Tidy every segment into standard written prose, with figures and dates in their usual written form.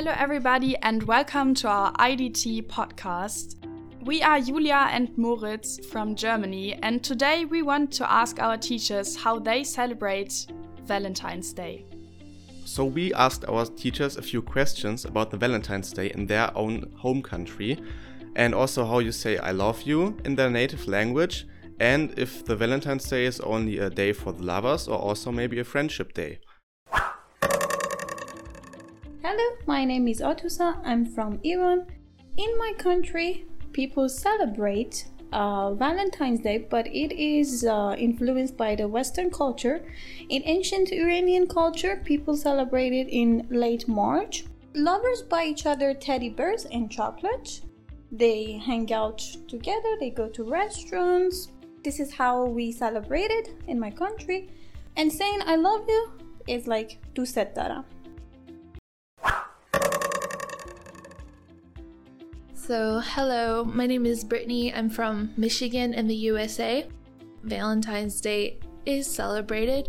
Hello everybody and welcome to our IDT podcast. We are Julia and Moritz from Germany and today we want to ask our teachers how they celebrate Valentine's Day. So we asked our teachers a few questions about the Valentine's Day in their own home country and also how you say I love you in their native language and if the Valentine's Day is only a day for the lovers or also maybe a friendship day. Hello, my name is Otusa. I'm from Iran. In my country, people celebrate Valentine's Day, but it is influenced by the Western culture. In ancient Iranian culture, people celebrate it in late March. Lovers buy each other teddy bears and chocolate. They hang out together, they go to restaurants. This is how we celebrate it in my country. And saying I love you is like doset daram. So, hello, my name is Brittany. I'm from Michigan in the USA. Valentine's Day is celebrated.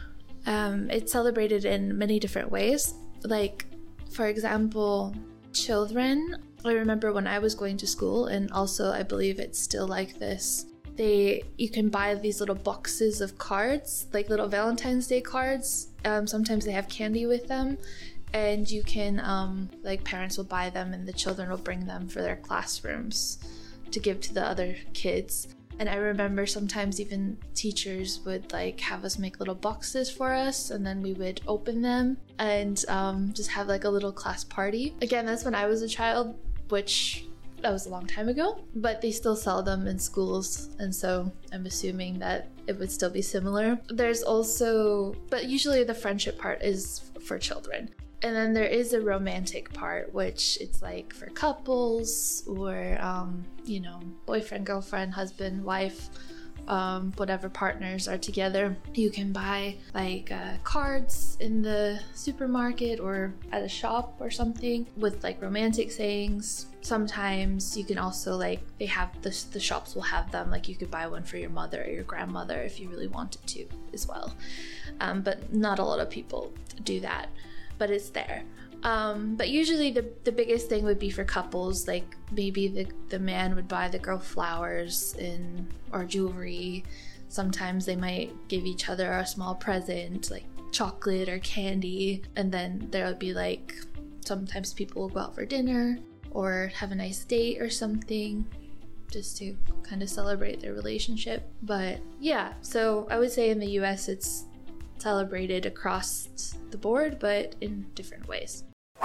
It's celebrated in many different ways. Like, for example, children. I remember when I was going to school, and also I believe it's still like this. You can buy these little boxes of cards, like little Valentine's Day cards. Sometimes they have candy with them. And you can, parents will buy them and the children will bring them for their classrooms to give to the other kids. And I remember sometimes even teachers would have us make little boxes for us and then we would open them and just have a little class party. Again, that's when I was a child, which that was a long time ago, but they still sell them in schools. And so I'm assuming that it would still be similar. There's also, but usually the friendship part is for children. And then there is a romantic part, which it's for couples or, boyfriend, girlfriend, husband, wife, whatever partners are together. You can buy cards in the supermarket or at a shop or something with romantic sayings. Sometimes you can also they have the shops will have them, you could buy one for your mother or your grandmother if you really wanted to as well. But not a lot of people do that. But it's there. But usually the biggest thing would be for couples, maybe the man would buy the girl flowers or jewelry. Sometimes they might give each other a small present, like chocolate or candy. And then there would be sometimes people will go out for dinner or have a nice date or something just to kind of celebrate their relationship. But yeah, so I would say in the US it's celebrated across the board, but in different ways.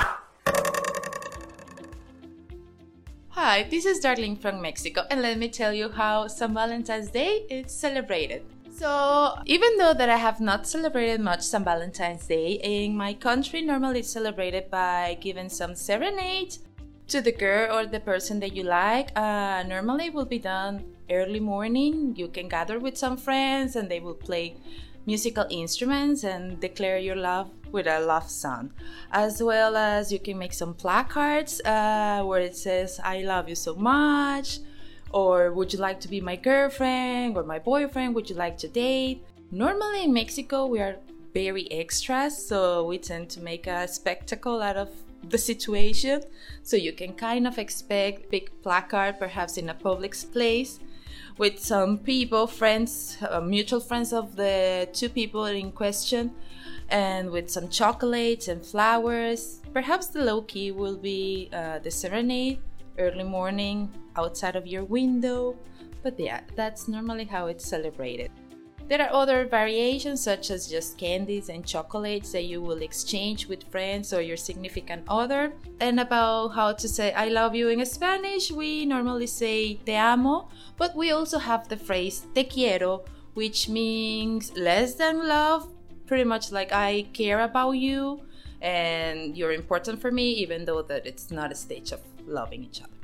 Hi, this is Darlene from Mexico, and let me tell you how St. Valentine's Day is celebrated. So, even though that I have not celebrated much St. Valentine's Day, in my country normally it's celebrated by giving some serenade to the girl or the person that you like. Normally it will be done early morning. You can gather with some friends and they will play musical instruments and declare your love with a love song, as well as you can make some placards where it says I love you so much, or would you like to be my girlfriend or my boyfriend, would you like to date. Normally in Mexico we are very extras, so we tend to make a spectacle out of the situation, so you can kind of expect big placard perhaps in a public place with some people, friends, mutual friends of the two people in question, and with some chocolates and flowers. Perhaps the low key will be the serenade, early morning, outside of your window. But yeah, that's normally how it's celebrated. There are other variations such as just candies and chocolates that you will exchange with friends or your significant other. And about how to say I love you in Spanish, we normally say te amo, but we also have the phrase te quiero, which means less than love, pretty much I care about you and you're important for me, even though that it's not a stage of loving each other.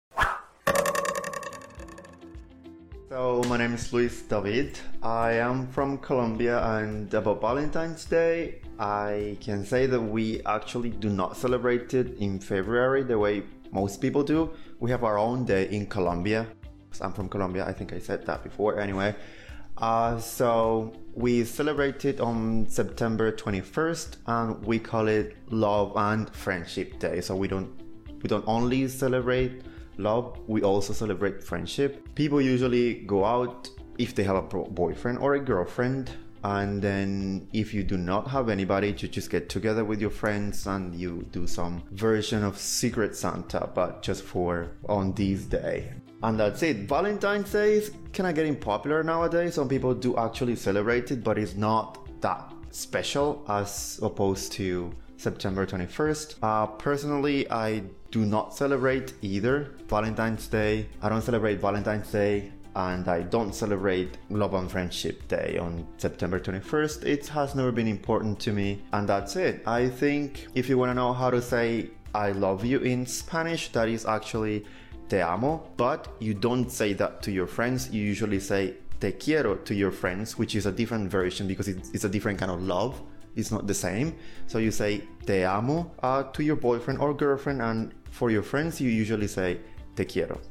So my name is Luis David. I am from Colombia, and about Valentine's Day, I can say that we actually do not celebrate it in February the way most people do. We have our own day in Colombia. I'm from Colombia, I think I said that before anyway. So we celebrate it on September 21st, and we call it Love and Friendship Day. So we don't only celebrate love, we also celebrate friendship. People usually go out if they have a boyfriend or a girlfriend, and then if you do not have anybody, you just get together with your friends and you do some version of Secret Santa, but just for on this day. And that's it. Valentine's Day is kind of getting popular nowadays. Some people do actually celebrate it, but it's not that special as opposed to September 21st. Personally, I do not celebrate either Valentine's Day. I don't celebrate Valentine's Day, and I don't celebrate Love and Friendship Day on September 21st. It has never been important to me, and that's it. I think if you want to know how to say I love you in Spanish, that is actually te amo, but you don't say that to your friends. You usually say te quiero to your friends, which is a different version because it's a different kind of love. It's not the same. So you say te amo to your boyfriend or girlfriend, and for your friends you usually say te quiero.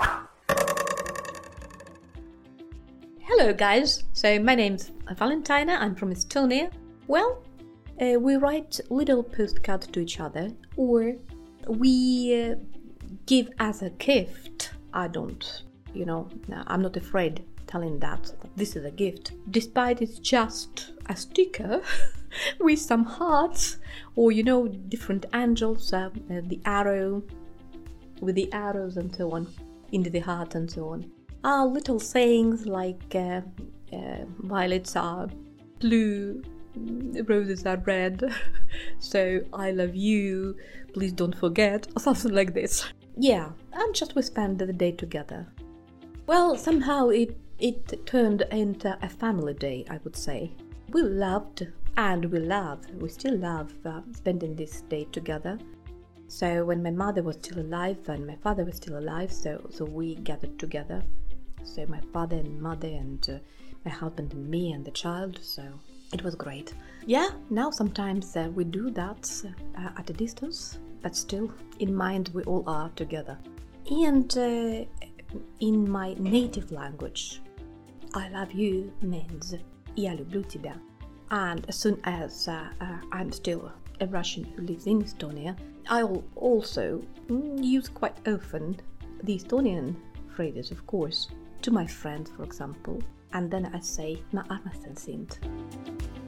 Hello guys, so my name's Valentina, I'm from Estonia. Well, we write little postcards to each other, or we give as a gift. I'm not afraid telling that this is a gift, despite it's just a sticker with some hearts, or different angels, the arrow with the arrows and so on, into the heart and so on. Our little sayings like violets are blue, roses are red, so I love you, please don't forget, or something like this. Yeah, and just we spend the day together. Well, somehow it turned into a family day, I would say. We loved and we still love spending this day together. So when my mother was still alive and my father was still alive, so we gathered together. So my father and mother and my husband and me and the child, so it was great. Yeah, now sometimes we do that at a distance, but still in mind we all are together. And in my native language, I love you means я люблю тебя. And as soon as I'm still a Russian who lives in Estonia, I'll also use quite often the Estonian phrases, of course, to my friends, for example, and then I say "ma armastan sind."